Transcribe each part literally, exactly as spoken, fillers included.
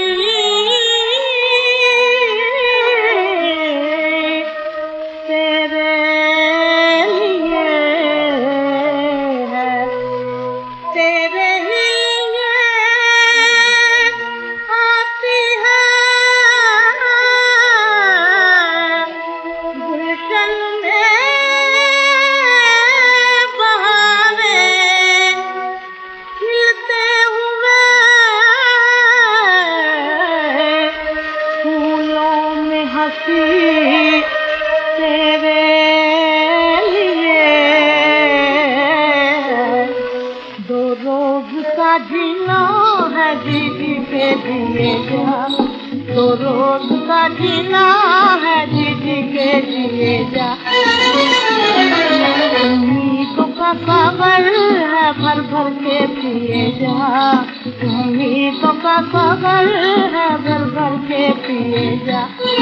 तेरे लिए दो रोज का जीना है, जी जी के जिए जा। दो रोज का जीना है, जी जी के जिए जा। उम्मीदों का सागर है, भर भर के पिए जा। उम्मीदों का सागर है, भर भर के पिए जा।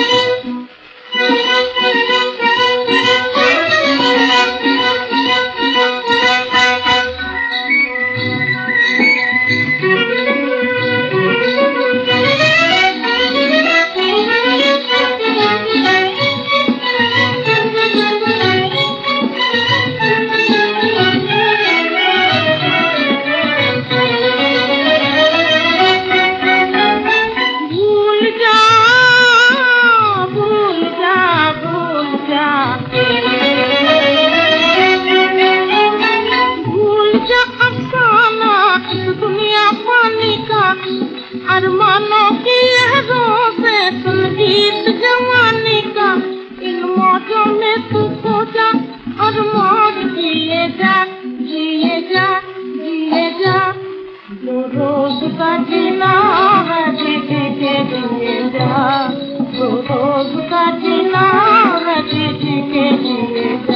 अरमानों की लहरों से संगीत जवानी का, इन मौजों में तू खो जा और मौज जिए जा, जिए जा, जिए जा। दो रोज का जीना है, जी जी के जिए जा। दो रोज का जीना है, जी जी के जिए जा।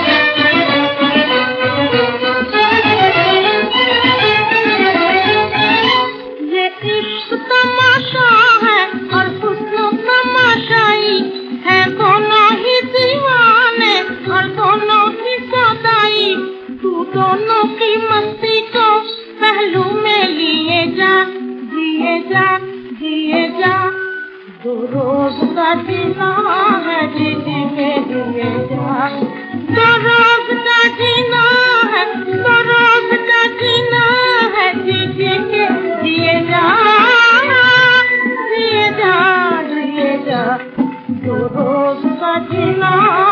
तमाशा है और हुस्न तमाशाई है, दोनों ही दीवाने और दोनों ही सौदाई। तू दोनों की मस्ती को पहलू में लिए जा, जिए जा, जिए जा। दो रोज का जीना है, जी जी के जिए जा। दो रोज का जीना है, दो रोज का जीना है, जी जी के जिए जा। दो रोज का जीना